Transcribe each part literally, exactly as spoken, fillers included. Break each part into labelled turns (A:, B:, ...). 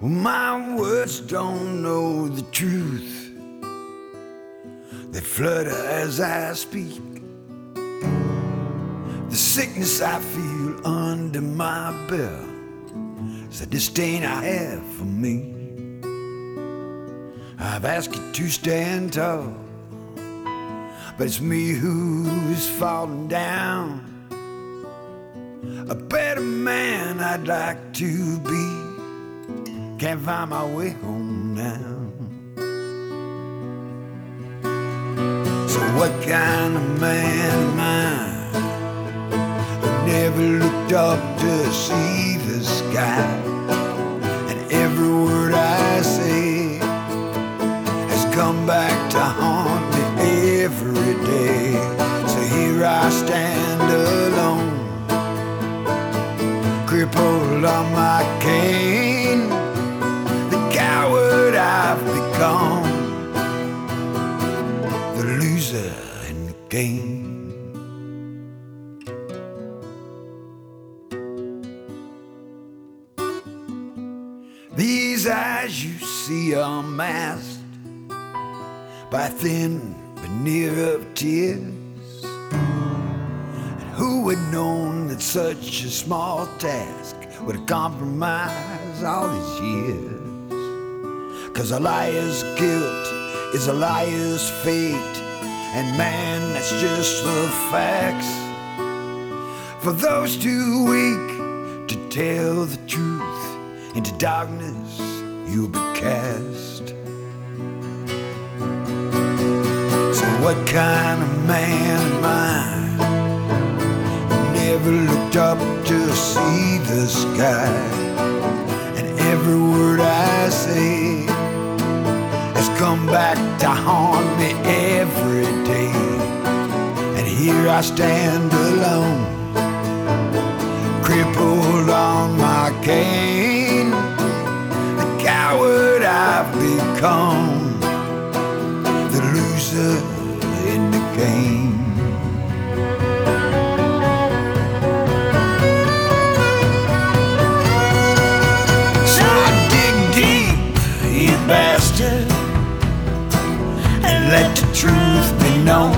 A: My words don't know the truth. They flutter as I speak. The sickness I feel under my belt is the disdain I have for me. I've asked you to stand tall, but it's me who's falling down. A better man I'd like to be, can't find my way home now. So what kind of man am I, who never looked up to see the sky? And every word I say has come back to haunt me every day. So here I stand alone, crippled on my cane, the coward I've become, the loser in the game. These eyes you see are masked by a thin veneer of tears. Who would known that such a small task would compromise all these years? 'Cause a liar's guilt is a liar's fate, and man, that's just the facts. For those too weak to tell the truth, into darkness you'll be cast. So what kind of man am I, never looked up to see the sky? And every word I say has come back to haunt me every day. And here I stand alone, crippled on my cane, the coward I've become, the loser in the game. Bastard, and let the truth be known.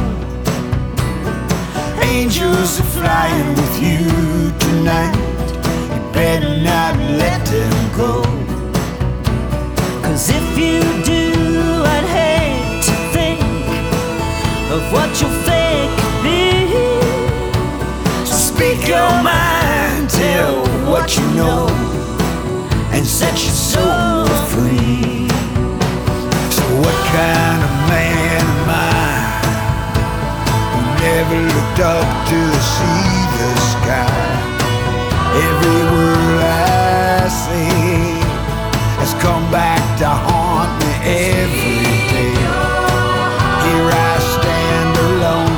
A: Angels are flying with you tonight. You better not let them go.
B: 'Cause if you do, I'd hate to think of what your fate could be.
A: So speak your mind, tell what you know, and set your soul free. What kind of man am I, who never looked up to see the sky? Every word I say has come back to haunt me every day. Here I stand alone,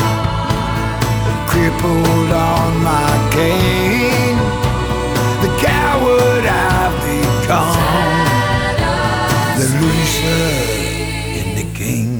A: crippled on my cane, the coward I've become, the loser in the game.